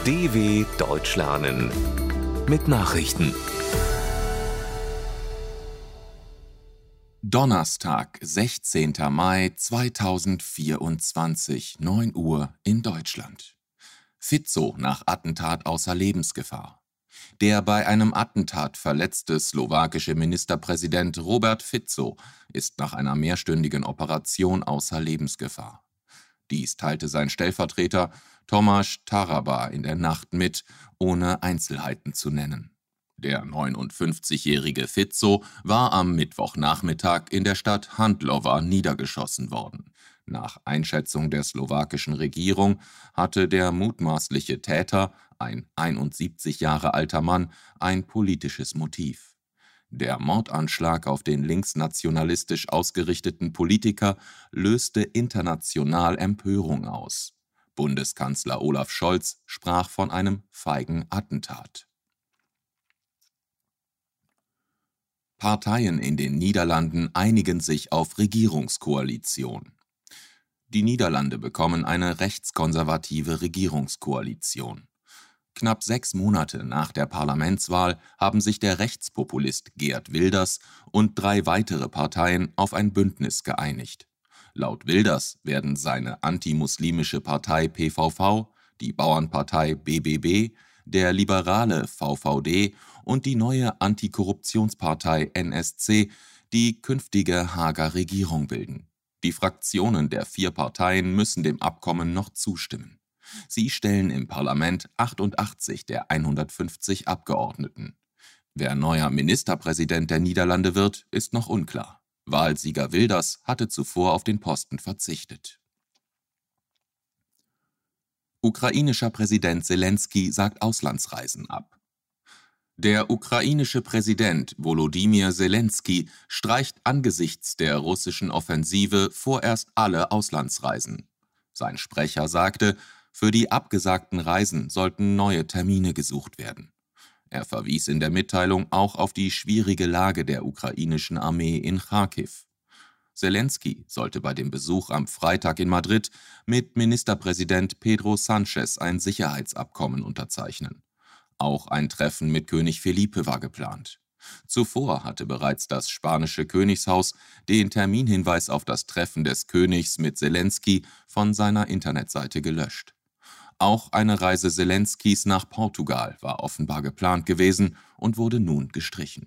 DW Deutsch lernen mit Nachrichten. Donnerstag, 16. Mai 2024, 9 Uhr in Deutschland. Fico nach Attentat außer Lebensgefahr. Der bei einem Attentat verletzte slowakische Ministerpräsident Robert Fico ist nach einer mehrstündigen Operation außer Lebensgefahr. Dies teilte sein Stellvertreter Tomáš Taraba in der Nacht mit, ohne Einzelheiten zu nennen. Der 59-jährige Fico war am Mittwochnachmittag in der Stadt Handlowa niedergeschossen worden. Nach Einschätzung der slowakischen Regierung hatte der mutmaßliche Täter, ein 71 Jahre alter Mann, ein politisches Motiv. Der Mordanschlag auf den linksnationalistisch ausgerichteten Politiker löste international Empörung aus. Bundeskanzler Olaf Scholz sprach von einem feigen Attentat. Parteien in den Niederlanden einigen sich auf Regierungskoalition. Die Niederlande bekommen eine rechtskonservative Regierungskoalition. Knapp 6 Monate nach der Parlamentswahl haben sich der Rechtspopulist Geert Wilders und 3 weitere Parteien auf ein Bündnis geeinigt. Laut Wilders werden seine antimuslimische Partei PVV, die Bauernpartei BBB, der liberale VVD und die neue Antikorruptionspartei NSC die künftige Haager Regierung bilden. Die Fraktionen der 4 Parteien müssen dem Abkommen noch zustimmen. Sie stellen im Parlament 88 der 150 Abgeordneten. Wer neuer Ministerpräsident der Niederlande wird, ist noch unklar. Wahlsieger Wilders hatte zuvor auf den Posten verzichtet. Ukrainischer Präsident Selenskyj sagt Auslandsreisen ab. Der ukrainische Präsident Volodymyr Selenskyj streicht angesichts der russischen Offensive vorerst alle Auslandsreisen. Sein Sprecher sagte, für die abgesagten Reisen sollten neue Termine gesucht werden. Er verwies in der Mitteilung auch auf die schwierige Lage der ukrainischen Armee in Charkiw. Selenskyj sollte bei dem Besuch am Freitag in Madrid mit Ministerpräsident Pedro Sánchez ein Sicherheitsabkommen unterzeichnen. Auch ein Treffen mit König Felipe war geplant. Zuvor hatte bereits das spanische Königshaus den Terminhinweis auf das Treffen des Königs mit Selenskyj von seiner Internetseite gelöscht. Auch eine Reise Selenskys nach Portugal war offenbar geplant gewesen und wurde nun gestrichen.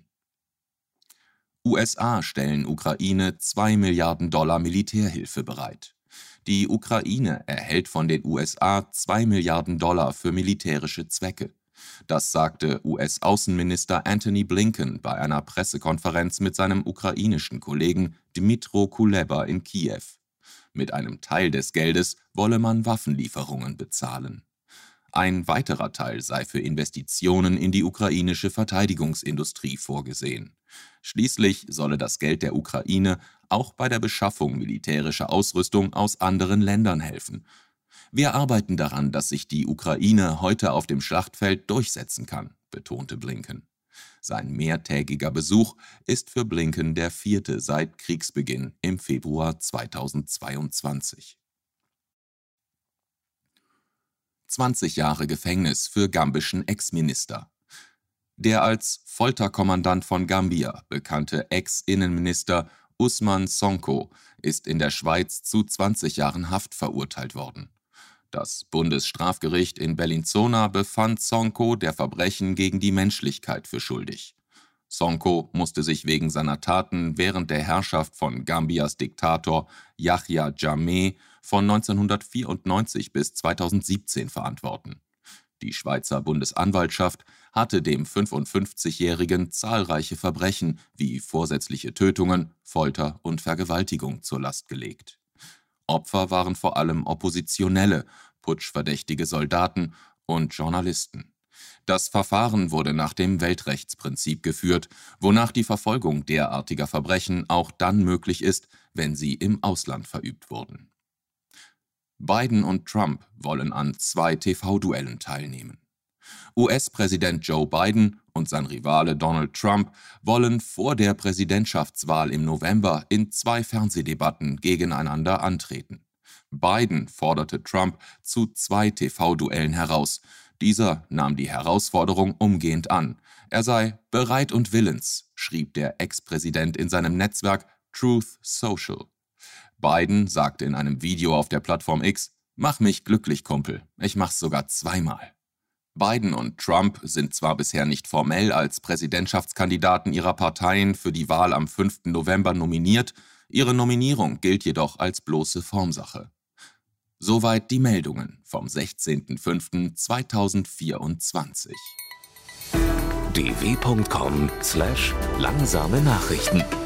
USA stellen Ukraine $2 Milliarden Militärhilfe bereit. Die Ukraine erhält von den USA $2 Milliarden für militärische Zwecke. Das sagte US-Außenminister Antony Blinken bei einer Pressekonferenz mit seinem ukrainischen Kollegen Dmytro Kuleba in Kiew. Mit einem Teil des Geldes wolle man Waffenlieferungen bezahlen. Ein weiterer Teil sei für Investitionen in die ukrainische Verteidigungsindustrie vorgesehen. Schließlich solle das Geld der Ukraine auch bei der Beschaffung militärischer Ausrüstung aus anderen Ländern helfen. Wir arbeiten daran, dass sich die Ukraine heute auf dem Schlachtfeld durchsetzen kann, betonte Blinken. Sein mehrtägiger Besuch ist für Blinken der 4. seit Kriegsbeginn im Februar 2022. 20 Jahre Gefängnis für gambischen Ex-Minister. Der als Folterkommandant von Gambia bekannte Ex-Innenminister Ousmane Sonko ist in der Schweiz zu 20 Jahren Haft verurteilt worden. Das Bundesstrafgericht in Bellinzona befand Sonko der Verbrechen gegen die Menschlichkeit für schuldig. Sonko musste sich wegen seiner Taten während der Herrschaft von Gambias Diktator Yahya Jammeh von 1994 bis 2017 verantworten. Die Schweizer Bundesanwaltschaft hatte dem 55-Jährigen zahlreiche Verbrechen wie vorsätzliche Tötungen, Folter und Vergewaltigung zur Last gelegt. Opfer waren vor allem Oppositionelle, putschverdächtige Soldaten und Journalisten. Das Verfahren wurde nach dem Weltrechtsprinzip geführt, wonach die Verfolgung derartiger Verbrechen auch dann möglich ist, wenn sie im Ausland verübt wurden. Biden und Trump wollen an 2 TV-Duellen teilnehmen. US-Präsident Joe Biden und sein Rivale Donald Trump wollen vor der Präsidentschaftswahl im November in 2 Fernsehdebatten gegeneinander antreten. Biden forderte Trump zu 2 TV-Duellen heraus, Dieser nahm die Herausforderung umgehend an. Er sei bereit und willens, schrieb der Ex-Präsident in seinem Netzwerk Truth Social. Biden sagte in einem Video auf der Plattform X: „Mach mich glücklich, Kumpel. Ich mach's sogar zweimal." Biden und Trump sind zwar bisher nicht formell als Präsidentschaftskandidaten ihrer Parteien für die Wahl am 5. November nominiert, ihre Nominierung gilt jedoch als bloße Formsache. Soweit die Meldungen vom 16.05.2024. dw.com/langsame Nachrichten